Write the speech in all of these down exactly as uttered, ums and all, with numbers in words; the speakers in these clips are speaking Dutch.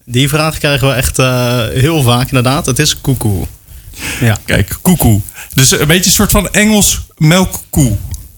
Die vraag krijgen we echt uh, heel vaak inderdaad. Het is koekoe. Ja. Kijk, koekoe. Dus een beetje een soort van Engels melkkoe.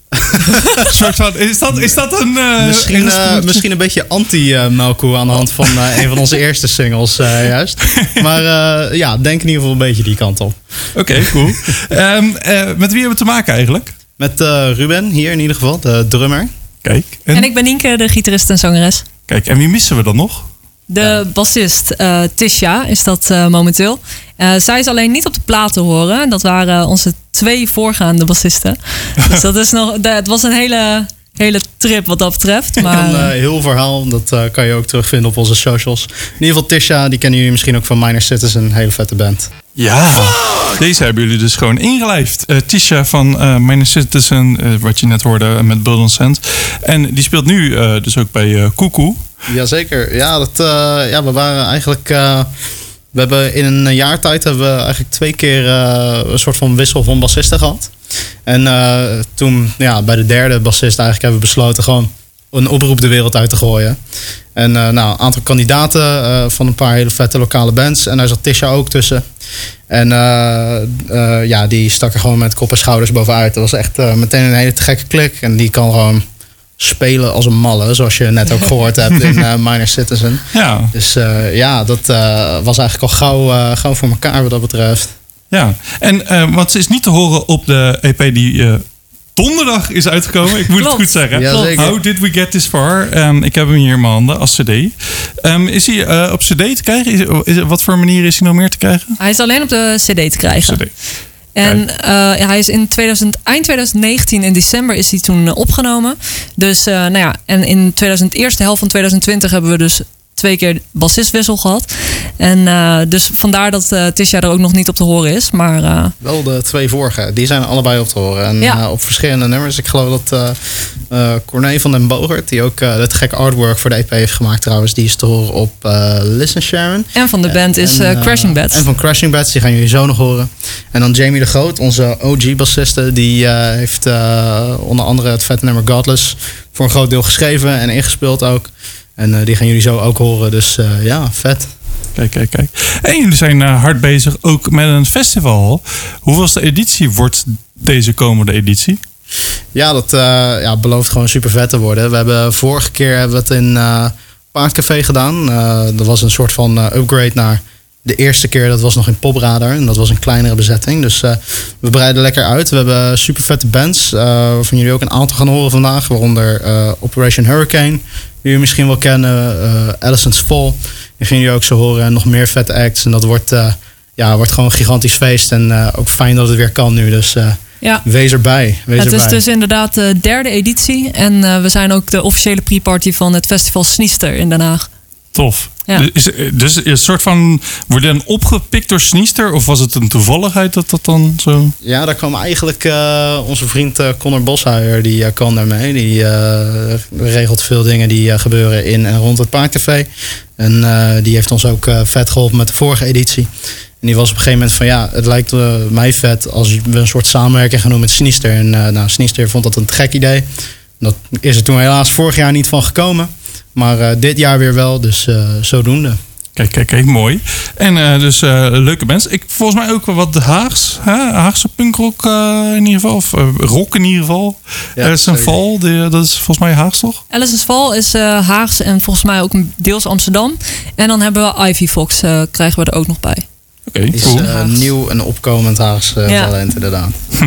soort van, is, dat, is dat een... Uh, misschien, uh, misschien een beetje anti-melkkoe aan de hand van uh, een van onze eerste singles uh, juist. Maar uh, ja, denk in ieder geval een beetje die kant op. Oké, okay, cool. um, uh, met wie hebben we te maken eigenlijk? Met uh, Ruben hier in ieder geval, de drummer. Kijk. En, en ik ben Nienke, de gitarist en zangeres. Kijk, en wie missen we dan nog? De ja. bassist uh, Tisha is dat uh, momenteel. Uh, zij is alleen niet op de plaat te horen. Dat waren onze twee voorgaande bassisten. Dus dat is nog, het was een hele, hele trip wat dat betreft. Maar, een uh, heel verhaal, dat uh, kan je ook terugvinden op onze socials. In ieder geval Tisha, die kennen jullie misschien ook van Minor Citizen. Een hele vette band. Ja, deze hebben jullie dus gewoon ingelijfd. Uh, Tisha van uh, Minor Citizen, uh, wat je net hoorde met Blood on Sand. En die speelt nu uh, dus ook bij uh, Koekoe. Jazeker. Ja, dat, uh, ja, we waren eigenlijk... Uh, we hebben in een jaar tijd hebben we eigenlijk twee keer uh, een soort van wissel van bassisten gehad. En uh, toen ja, bij de derde bassist eigenlijk hebben we besloten gewoon een oproep de wereld uit te gooien. En uh, nou, een aantal kandidaten uh, van een paar hele vette lokale bands. En daar zat Tisha ook tussen. En uh, uh, ja, die stak er gewoon met kop en schouders bovenuit. Dat was echt uh, meteen een hele te gekke klik. En die kan gewoon spelen als een malle, zoals je net ook gehoord hebt in uh, Minor Citizen. Ja. Dus uh, ja, dat uh, was eigenlijk al gauw, uh, gauw voor elkaar wat dat betreft. Ja, en uh, want ze is niet te horen op de E P die uh, donderdag is uitgekomen. Ik moet Klopt. het goed zeggen. Ja, How Did We Get This Far? Um, ik heb hem hier in mijn handen als cd. Um, is hij uh, op cd te krijgen? Is, is, wat voor manier is hij nog meer te krijgen? Hij is alleen op de cd te krijgen. C D. En uh, ja, hij is in tweeduizend, eind twintig negentien in december is hij toen uh, opgenomen. Dus uh, nou ja, en in tweeduizend, eerste helft van twintig twintig hebben we dus twee keer bassistwissel gehad. En uh, dus vandaar dat uh, Tisha er ook nog niet op te horen is. Maar, uh, wel de twee vorige, die zijn allebei op te horen. En ja. uh, op verschillende nummers. Ik geloof dat uh, uh, Corné van den Bogert, die ook uh, het gekke artwork voor de E P heeft gemaakt trouwens, die is te horen op uh, Listen Sharon. En van de band en, is uh, Crashing Bats. En van Crashing Bats, die gaan jullie zo nog horen. En dan Jamie de Groot, onze O G-bassiste, die uh, heeft uh, onder andere het vette nummer Godless voor een groot deel geschreven en ingespeeld ook. En uh, die gaan jullie zo ook horen. Dus uh, ja, vet. Kijk, kijk, kijk. En jullie zijn uh, hard bezig ook met een festival. Hoeveelste editie wordt deze komende editie? Ja, dat uh, ja, belooft gewoon super vet te worden. We hebben vorige keer hebben we het in uh, Paardcafé gedaan. Uh, dat was een soort van uh, upgrade naar de eerste keer. Dat was nog in Popradar. En dat was een kleinere bezetting. Dus uh, we breiden lekker uit. We hebben super vette bands. Uh, waarvan jullie ook een aantal gaan horen vandaag. Waaronder uh, Operation Hurricane. Die jullie misschien wel kennen. Uh, Allison's Fall. Die gaan jullie ook zo horen. En nog meer vette acts. En dat wordt, uh, ja, wordt gewoon een gigantisch feest. En uh, ook fijn dat het weer kan nu. Dus uh, ja. wees erbij. Wees het erbij. is dus inderdaad de derde editie. En uh, we zijn ook de officiële pre-party van het festival Sniester in Den Haag. Tof. Ja. Dus, dus een soort van, word je dan opgepikt door Sniester? Of was het een toevalligheid dat dat dan zo... Ja, daar kwam eigenlijk uh, onze vriend uh, Connor Boshuijer, die uh, kwam daarmee. Die uh, regelt veel dingen die uh, gebeuren in en rond het Paardcafé. En uh, die heeft ons ook uh, vet geholpen met de vorige editie. En die was op een gegeven moment van ja, het lijkt uh, mij vet als we een soort samenwerking gaan doen met Sniester. En uh, nou, Sniester vond dat een gek idee. Dat is er toen helaas vorig jaar niet van gekomen. Maar uh, dit jaar weer wel, dus uh, zodoende. Kijk, kijk, kijk, mooi. En uh, dus uh, leuke bands. Ik, volgens mij ook wel wat Haags, hè? Haagse punkrock uh, in ieder geval. Of uh, rock in ieder geval. Ja, Allison's Fall, die, dat is volgens mij Haags, toch? Allison's Fall is uh, Haags en volgens mij ook deels Amsterdam. En dan hebben we Ivy Fox, uh, krijgen we er ook nog bij. Oké, okay, cool. Is uh, nieuw en opkomend Haags uh, ja. talent, inderdaad.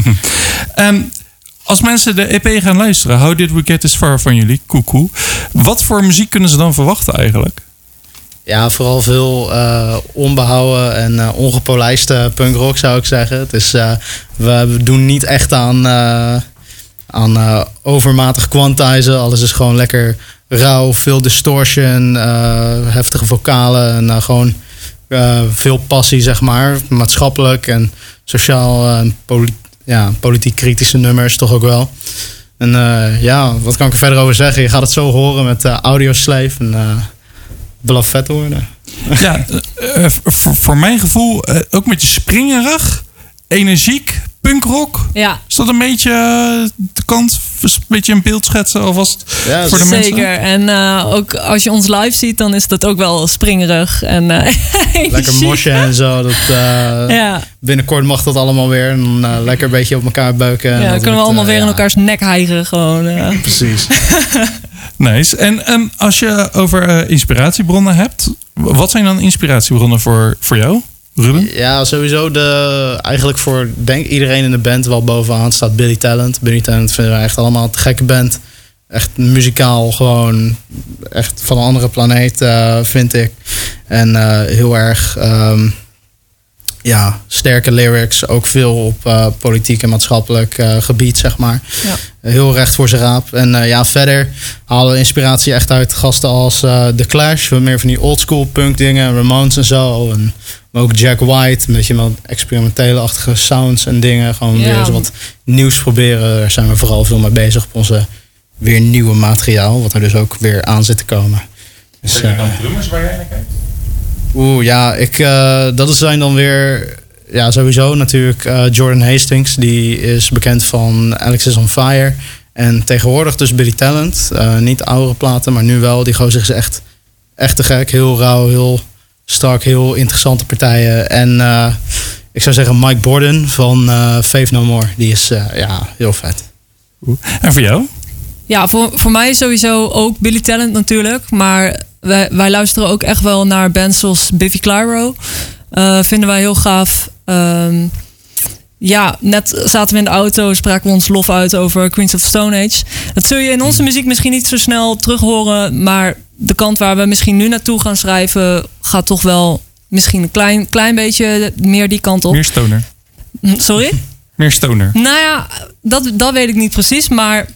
um, Als mensen de E P gaan luisteren, How Did We Get This Far van jullie, Koekoe. Wat voor muziek kunnen ze dan verwachten eigenlijk? Ja, vooral veel uh, onbehouden en uh, ongepolijste punkrock zou ik zeggen. Het is, uh, we doen niet echt aan, uh, aan uh, overmatig quantizen. Alles is gewoon lekker rauw, veel distortion, uh, heftige vocalen en uh, gewoon uh, veel passie, zeg maar. Maatschappelijk en sociaal en uh, politiek. Ja, politiek kritische nummers toch ook wel. En uh, ja, wat kan ik er verder over zeggen? Je gaat het zo horen met uh, Audioslave. En uh, belooft vet te worden. Ja, uh, voor, voor mijn gevoel uh, ook een beetje springerig, energiek, punkrock. Ja. Is dat een beetje uh, de kant een beetje een beeld schetsen alvast Ja, voor de mensen? Zeker. En uh, ook als je ons live ziet, dan is dat ook wel springerig. En, uh, lekker mosje en zo. Dat, uh, ja. Binnenkort mag dat allemaal weer. En dan uh, lekker een beetje op elkaar beuken. Ja, dan kunnen we wordt, allemaal uh, weer ja. in elkaars nek hijgen. Gewoon, uh. Precies. Nice. En um, als je over uh, inspiratiebronnen hebt, wat zijn dan inspiratiebronnen voor, voor jou, Ruben? Ja, sowieso de, eigenlijk voor denk iedereen in de band wel bovenaan staat Billy Talent. Billy Talent vinden wij echt allemaal een gekke band. Echt muzikaal gewoon echt van een andere planeet, uh, vind ik. En uh, heel erg um, ja, sterke lyrics. Ook veel op uh, politiek en maatschappelijk uh, gebied, zeg maar. Ja. Heel recht voor zijn raap. En uh, ja, verder halen we inspiratie echt uit gasten als uh, The Clash. Wat meer van die oldschool punk dingen. Ramones en zo. En, maar ook Jack White. Een beetje met experimentele-achtige sounds en dingen. Gewoon Ja. weer eens wat nieuws proberen. Daar zijn we vooral veel mee bezig op onze weer nieuwe materiaal. Wat er dus ook weer aan zit te komen. Dus, Zijn er uh, dan drummers waar jij naar kijkt? Oeh, ja, ik, uh, dat zijn dan weer... Ja, sowieso natuurlijk uh, Jordan Hastings. Die is bekend van Alex is on Fire. En tegenwoordig dus Billy Talent. Uh, niet oudere platen, maar nu wel. Die gozer is echt, echt te gek. Heel rauw, heel strak, heel interessante partijen. En uh, ik zou zeggen Mike Borden van uh, Faith No More. Die is uh, ja, heel vet. En voor jou? Ja, voor, voor mij sowieso ook Billy Talent natuurlijk. Maar wij, wij luisteren ook echt wel naar bands zoals Biffy Clyro. Uh, vinden wij heel gaaf. Um, ja, net zaten we in de auto, spraken we ons lof uit over Queens of the Stone Age. Dat zul je in onze muziek misschien niet zo snel terug horen. Maar de kant waar we misschien nu naartoe gaan schrijven gaat toch wel misschien een klein, klein beetje meer die kant op. Meer stoner. Sorry? Meer stoner. Nou ja, dat, dat weet ik niet precies. Maar,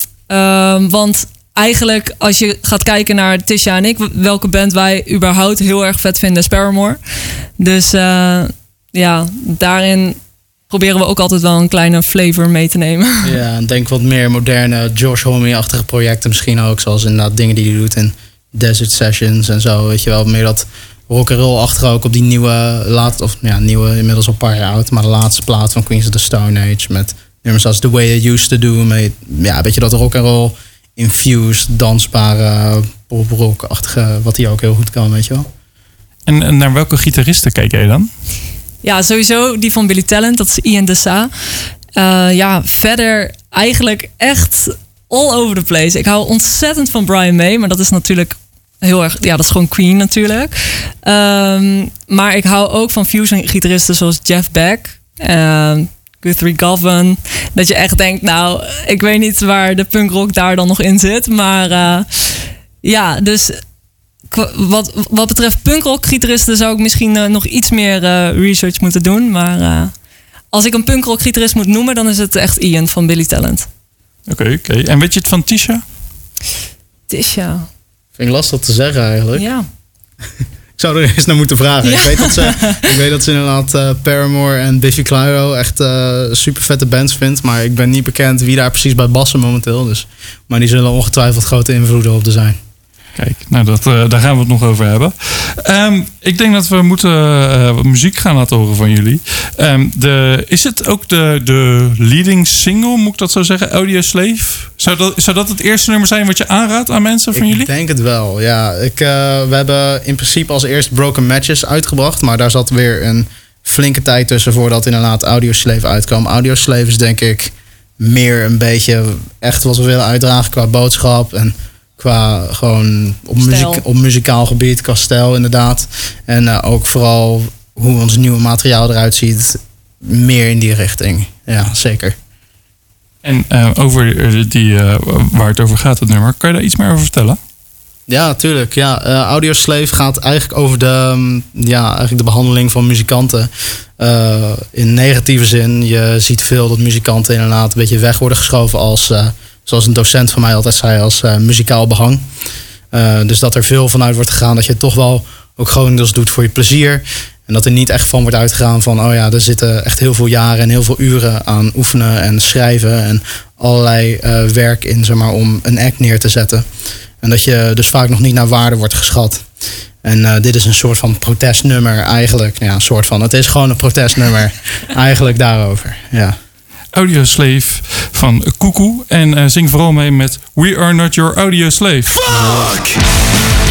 uh, want eigenlijk als je gaat kijken naar Tisha en ik, welke band wij überhaupt heel erg vet vinden, is Paramore. Dus uh, ja, daarin proberen we ook altijd wel een kleine flavor mee te nemen. Ja, en denk wat meer moderne Josh Homme-achtige projecten misschien ook. Zoals inderdaad dingen die hij doet in Desert Sessions en zo. Weet je wel, meer dat rock'n'roll achter ook op die nieuwe, laat, of ja, nieuwe, inmiddels al een paar jaar oud, maar de laatste plaat van Queens of the Stone Age. Met nummers als The Way It Used to Do. Met, ja, weet je dat rock'n'roll infused, dansbare, pop-rock-achtige, wat hij ook heel goed kan, weet je wel. En, en naar welke gitaristen kijk jij dan? Ja, sowieso die van Billy Talent, dat is Ian Dessa. Uh, ja, verder eigenlijk echt all over the place. Ik hou ontzettend van Brian May, maar dat is natuurlijk heel erg, ja, dat is gewoon Queen natuurlijk. Um, maar ik hou ook van fusion-gitaristen zoals Jeff Beck, uh, Guthrie Govan. Dat je echt denkt, nou, ik weet niet waar de punkrock daar dan nog in zit, maar uh, ja, dus Wat, wat betreft punkrock-gitaristen zou ik misschien uh, nog iets meer uh, research moeten doen. Maar uh, als ik een punkrock-gitarist moet noemen, dan is het echt Ian van Billy Talent. Oké, okay, oké. Okay. En weet je het van Tisha? Tisha. Vind ik lastig te zeggen eigenlijk. Ja. Ik zou er eens naar moeten vragen. Ja. Ik, weet dat ze, ik weet dat ze inderdaad uh, Paramore en Biffy Clyro echt uh, super vette bands vindt. Maar ik ben niet bekend wie daar precies bij bassen momenteel. Dus, maar die zullen ongetwijfeld grote invloeden op er zijn. Kijk, nou dat, uh, daar gaan we het nog over hebben. Um, ik denk dat we moeten uh, wat muziek gaan laten horen van jullie. Um, de, is het ook de, de leading single, moet ik dat zo zeggen? Audioslave? Zou dat, zou dat het eerste nummer zijn wat je aanraadt aan mensen van ik jullie? Ik denk het wel, ja. Ik, uh, we hebben in principe als eerst Broken Matches uitgebracht. Maar daar zat weer een flinke tijd tussen voordat inderdaad Audioslave uitkwam. Audioslave is denk ik meer een beetje echt wat we willen uitdragen qua boodschap en qua gewoon op, muziek, op muzikaal gebied, qua stijl inderdaad. En uh, ook vooral hoe ons nieuwe materiaal eruit ziet. Meer in die richting. Ja, zeker. En uh, over die, uh, waar het over gaat, het nummer. Kan je daar iets meer over vertellen? Ja, natuurlijk. Ja, uh, Audioslave gaat eigenlijk over de, um, ja, eigenlijk de behandeling van muzikanten. Uh, in negatieve zin. Je ziet veel dat muzikanten inderdaad een beetje weg worden geschoven als, Uh, zoals een docent van mij altijd zei, als uh, muzikaal behang. Uh, dus dat er veel vanuit wordt gegaan dat je het toch wel ook gewoon dus doet voor je plezier. En dat er niet echt van wordt uitgegaan van, oh ja, er zitten echt heel veel jaren en heel veel uren aan oefenen en schrijven en allerlei uh, werk in, zeg maar, om een act neer te zetten. En dat je dus vaak nog niet naar waarde wordt geschat. En uh, dit is een soort van protestnummer eigenlijk. Ja, een soort van, het is gewoon een protestnummer eigenlijk daarover, ja. Audioslave van Cuckoo. En uh, zing vooral mee met We Are Not Your Audio Slave. Fuck!